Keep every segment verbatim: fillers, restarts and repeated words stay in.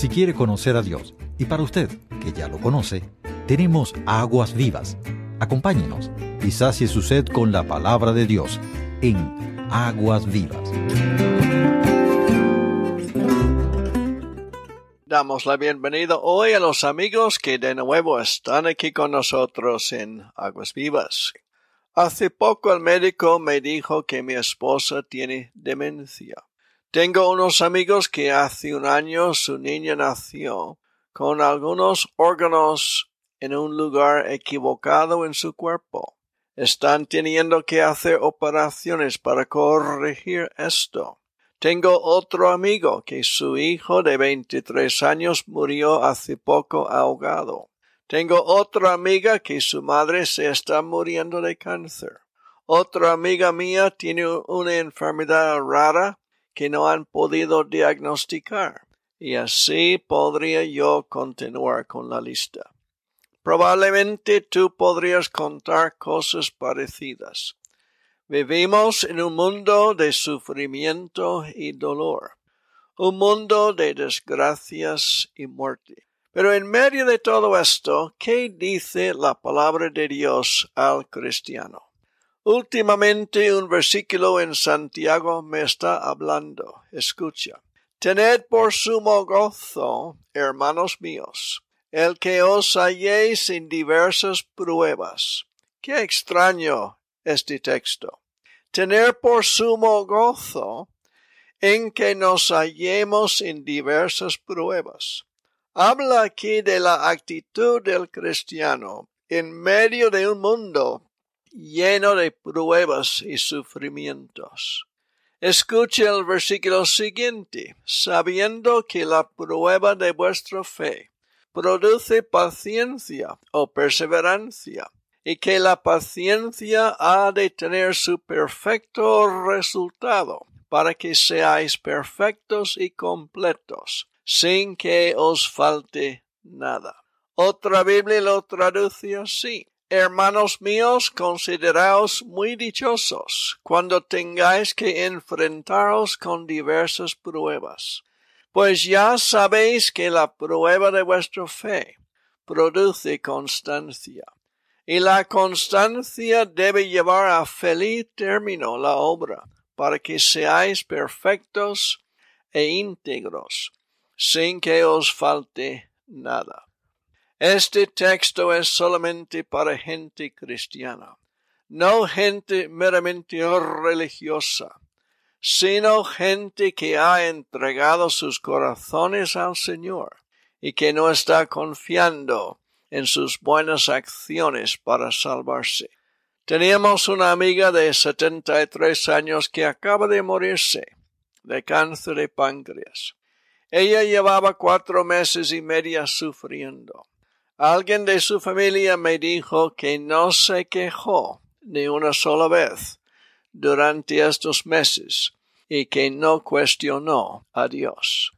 si quiere conocer a Dios, y para usted, que ya lo conoce, tenemos Aguas Vivas. Acompáñenos y sacie su sed con la palabra de Dios en Aguas Vivas. Damos la bienvenida hoy a los amigos que de nuevo están aquí con nosotros en Aguas Vivas. Hace poco el médico me dijo que mi esposa tiene demencia. Tengo unos amigos que hace un año su niña nació con algunos órganos en un lugar equivocado en su cuerpo. Están teniendo que hacer operaciones para corregir esto. Tengo otro amigo que su hijo de veintitrés años murió hace poco ahogado. Tengo otra amiga que su madre se está muriendo de cáncer. Otra amiga mía tiene una enfermedad rara que no han podido diagnosticar. Y así podría yo continuar con la lista. Probablemente tú podrías contar cosas parecidas. Vivimos en un mundo de sufrimiento y dolor, un mundo de desgracias y muerte. Pero en medio de todo esto, ¿qué dice la palabra de Dios al cristiano? Últimamente un versículo en Santiago me está hablando. Escucha. Tened por sumo gozo, hermanos míos, el que os halléis en diversas pruebas. Qué extraño este texto. Tener por sumo gozo en que nos hallemos en diversas pruebas. Habla aquí de la actitud del cristiano en medio de un mundo lleno de pruebas y sufrimientos. Escuche el versículo siguiente. Sabiendo que la prueba de vuestra fe produce paciencia o perseverancia, y que la paciencia ha de tener su perfecto resultado, para que seáis perfectos y completos, sin que os falte nada. Otra Biblia lo traduce así. Hermanos míos, consideraos muy dichosos cuando tengáis que enfrentaros con diversas pruebas, pues ya sabéis que la prueba de vuestra fe produce constancia, y la constancia debe llevar a feliz término la obra, para que seáis perfectos e íntegros, sin que os falte nada. Este texto es solamente para gente cristiana, no gente meramente religiosa, sino gente que ha entregado sus corazones al Señor y que no está confiando en sus buenas acciones para salvarse. Teníamos una amiga de setenta y tres años que acaba de morirse de cáncer de páncreas. Ella llevaba cuatro meses y medio sufriendo. Alguien de su familia me dijo que no se quejó ni una sola vez durante estos meses y que no cuestionó a Dios.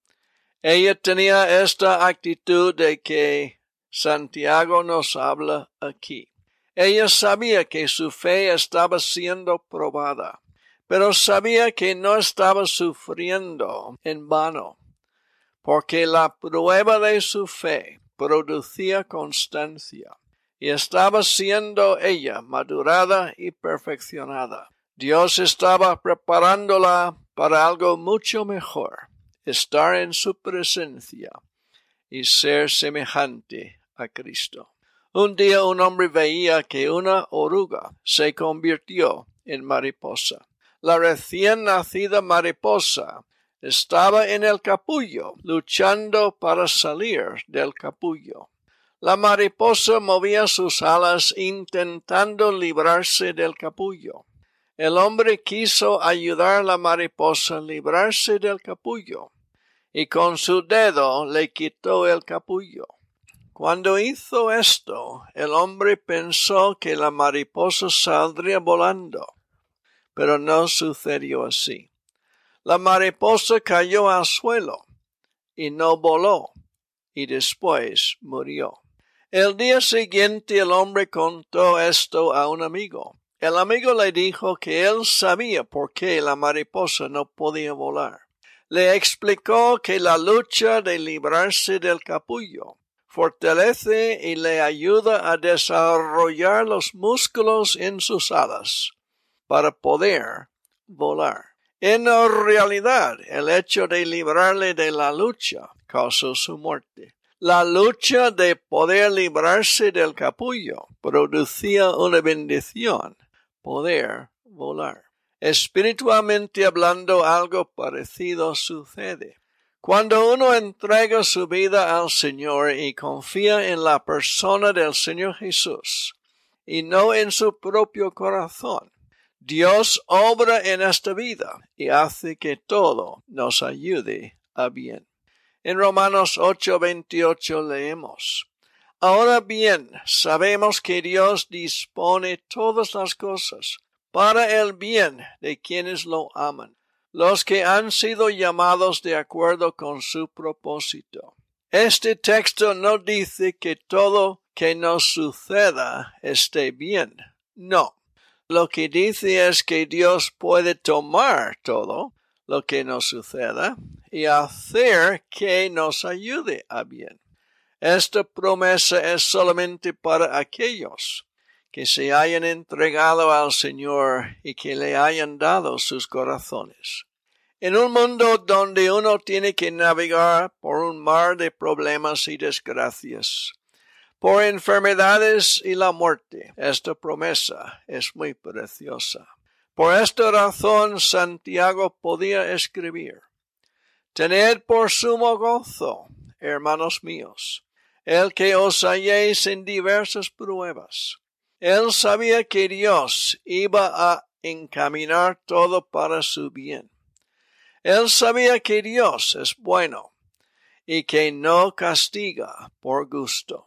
Ella tenía esta actitud de que Santiago nos habla aquí. Ella sabía que su fe estaba siendo probada, pero sabía que no estaba sufriendo en vano, porque la prueba de su fe producía constancia, y estaba siendo ella madurada y perfeccionada. Dios estaba preparándola para algo mucho mejor, estar en su presencia y ser semejante a Cristo. Un día un hombre veía que una oruga se convirtió en mariposa. La recién nacida mariposa estaba en el capullo, luchando para salir del capullo. La mariposa movía sus alas intentando librarse del capullo. El hombre quiso ayudar a la mariposa a librarse del capullo, y con su dedo le quitó el capullo. Cuando hizo esto, el hombre pensó que la mariposa saldría volando, pero no sucedió así. La mariposa cayó al suelo y no voló, y después murió. El día siguiente el hombre contó esto a un amigo. El amigo le dijo que él sabía por qué la mariposa no podía volar. Le explicó que la lucha de librarse del capullo fortalece y le ayuda a desarrollar los músculos en sus alas para poder volar. En realidad, el hecho de librarle de la lucha causó su muerte. La lucha de poder librarse del capullo producía una bendición, poder volar. Espiritualmente hablando, algo parecido sucede. Cuando uno entrega su vida al Señor y confía en la persona del Señor Jesús, y no en su propio corazón, Dios obra en esta vida y hace que todo nos ayude a bien. En Romanos ocho veintiocho leemos: Ahora bien, sabemos que Dios dispone todas las cosas para el bien de quienes lo aman, los que han sido llamados de acuerdo con su propósito. Este texto no dice que todo que nos suceda esté bien. No. Lo que dice es que Dios puede tomar todo lo que nos suceda y hacer que nos ayude a bien. Esta promesa es solamente para aquellos que se hayan entregado al Señor y que le hayan dado sus corazones. En un mundo donde uno tiene que navegar por un mar de problemas y desgracias, por enfermedades y la muerte, esta promesa es muy preciosa. Por esta razón Santiago podía escribir: Tened por sumo gozo, hermanos míos, el que os halléis en diversas pruebas. Él sabía que Dios iba a encaminar todo para su bien. Él sabía que Dios es bueno y que no castiga por gusto.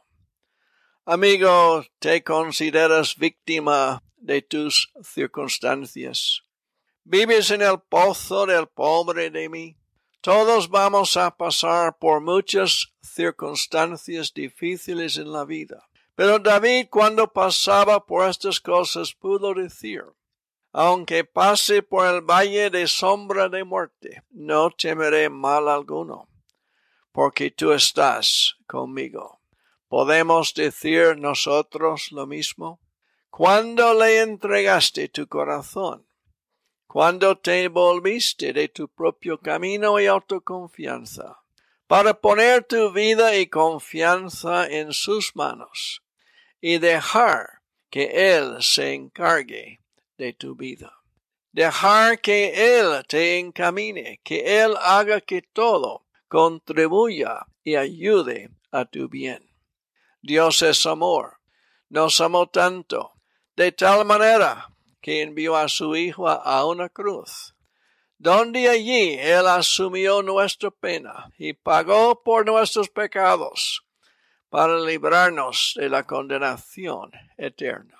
Amigo, ¿te consideras víctima de tus circunstancias? ¿Vives en el pozo del pobre de mí? Todos vamos a pasar por muchas circunstancias difíciles en la vida. Pero David, cuando pasaba por estas cosas, pudo decir: Aunque pase por el valle de sombra de muerte, no temeré mal alguno, porque tú estás conmigo. ¿Podemos decir nosotros lo mismo? ¿Cuándo le entregaste tu corazón? ¿Cuándo te volviste de tu propio camino y autoconfianza, para poner tu vida y confianza en sus manos y dejar que Él se encargue de tu vida? Dejar que Él te encamine, que Él haga que todo contribuya y ayude a tu bien. Dios es amor. Nos amó tanto, de tal manera que envió a su Hijo a una cruz, donde allí Él asumió nuestra pena y pagó por nuestros pecados para librarnos de la condenación eterna.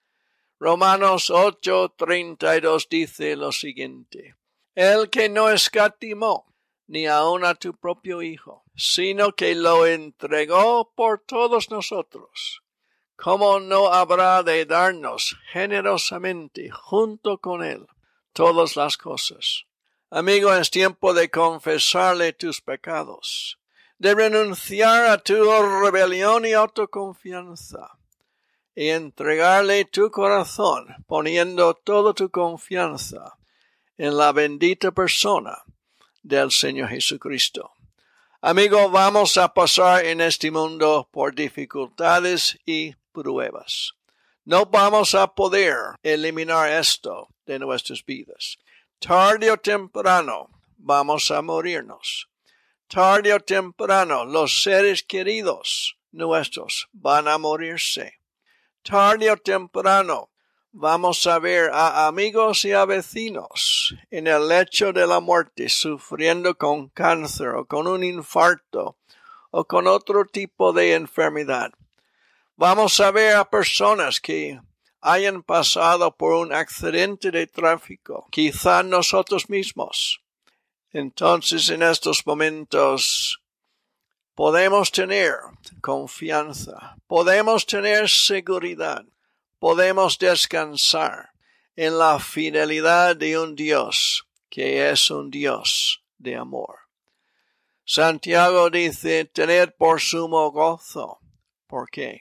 Romanos ocho treinta y dos dice lo siguiente: El que no escatimó ni aun a tu propio Hijo, sino que lo entregó por todos nosotros, ¿cómo no habrá de darnos generosamente junto con Él todas las cosas? Amigo, es tiempo de confesarle tus pecados, de renunciar a tu rebelión y autoconfianza, y entregarle tu corazón, poniendo toda tu confianza en la bendita persona del Señor Jesucristo. Amigo, vamos a pasar en este mundo por dificultades y pruebas. No vamos a poder eliminar esto de nuestras vidas. Tarde o temprano vamos a morirnos. Tarde o temprano los seres queridos nuestros van a morirse. Tarde o temprano vamos a ver a amigos y a vecinos en el lecho de la muerte sufriendo con cáncer o con un infarto o con otro tipo de enfermedad. Vamos a ver a personas que hayan pasado por un accidente de tráfico, quizá nosotros mismos. Entonces, en estos momentos podemos tener confianza, podemos tener seguridad, podemos descansar en la fidelidad de un Dios que es un Dios de amor. Santiago dice, tened por sumo gozo. ¿Por qué?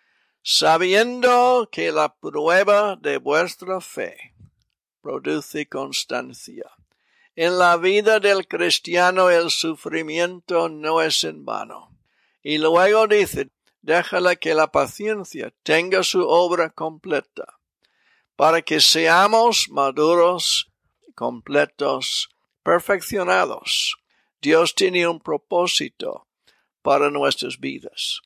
Sabiendo que la prueba de vuestra fe produce constancia. En la vida del cristiano el sufrimiento no es en vano. Y luego dice, déjala que la paciencia tenga su obra completa, para que seamos maduros, completos, perfeccionados. Dios tiene un propósito para nuestras vidas.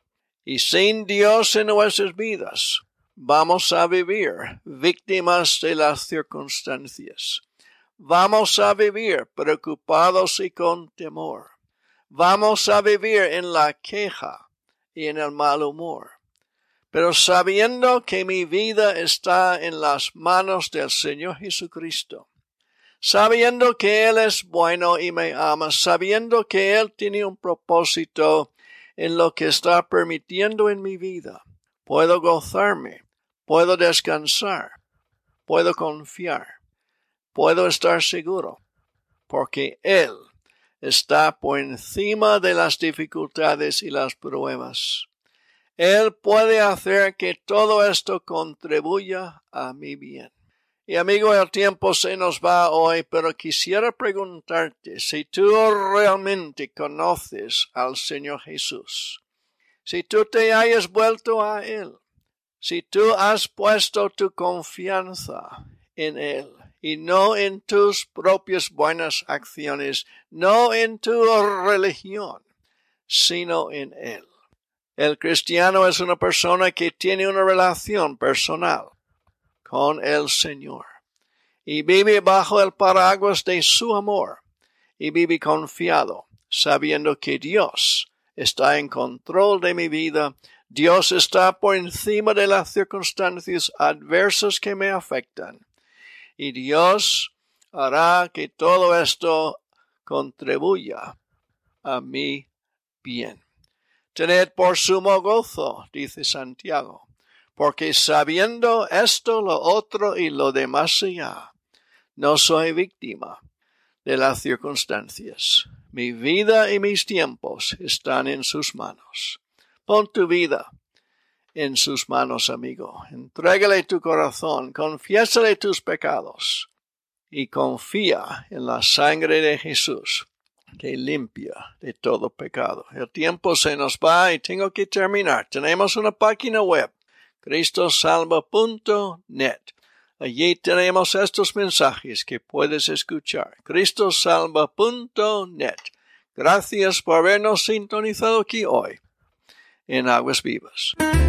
Y sin Dios en nuestras vidas, vamos a vivir víctimas de las circunstancias. Vamos a vivir preocupados y con temor. Vamos a vivir en la queja y en el mal humor. Pero sabiendo que mi vida está en las manos del Señor Jesucristo, sabiendo que Él es bueno y me ama, sabiendo que Él tiene un propósito en lo que está permitiendo en mi vida, puedo gozarme, puedo descansar, puedo confiar, puedo estar seguro, porque Él está por encima de las dificultades y las pruebas. Él puede hacer que todo esto contribuya a mi bien. Y amigo, el tiempo se nos va hoy, pero quisiera preguntarte si tú realmente conoces al Señor Jesús. Si tú te hayas vuelto a Él. Si tú has puesto tu confianza en Él. Y no en tus propias buenas acciones, no en tu religión, sino en Él. El cristiano es una persona que tiene una relación personal con el Señor y vive bajo el paraguas de su amor y vive confiado, sabiendo que Dios está en control de mi vida. Dios está por encima de las circunstancias adversas que me afectan. Y Dios hará que todo esto contribuya a mi bien. Tened por sumo gozo, dice Santiago, porque sabiendo esto, lo otro y lo demás allá, no soy víctima de las circunstancias. Mi vida y mis tiempos están en sus manos. Pon tu vida en sus manos, amigo. Entrégale tu corazón, confiésale tus pecados y confía en la sangre de Jesús que limpia de todo pecado. El tiempo se nos va y tengo que terminar. Tenemos una página web, cristo salva punto net. Allí tenemos estos mensajes que puedes escuchar. cristo salva punto net. Gracias por habernos sintonizado aquí hoy en Aguas Vivas.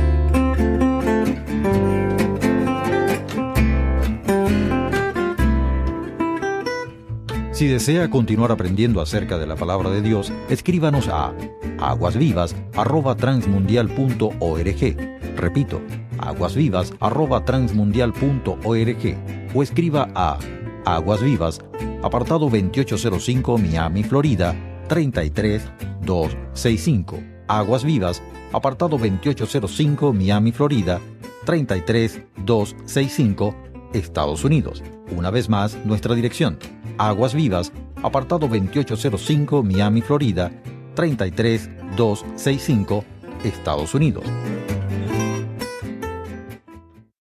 Si desea continuar aprendiendo acerca de la palabra de Dios, escríbanos a aguasvivas arroba transmundial punto org. Repito, aguasvivas arroba transmundial punto org o escriba a Aguas Vivas, apartado veintiocho cero cinco, Miami, Florida, treinta y tres mil doscientos sesenta y cinco. Aguas Vivas, apartado veintiocho cero cinco, Miami, Florida, treinta y tres mil doscientos sesenta y cinco, Estados Unidos. Una vez más, nuestra dirección: Aguas Vivas, apartado veintiocho cero cinco, Miami, Florida, treinta y tres mil doscientos sesenta y cinco, Estados Unidos.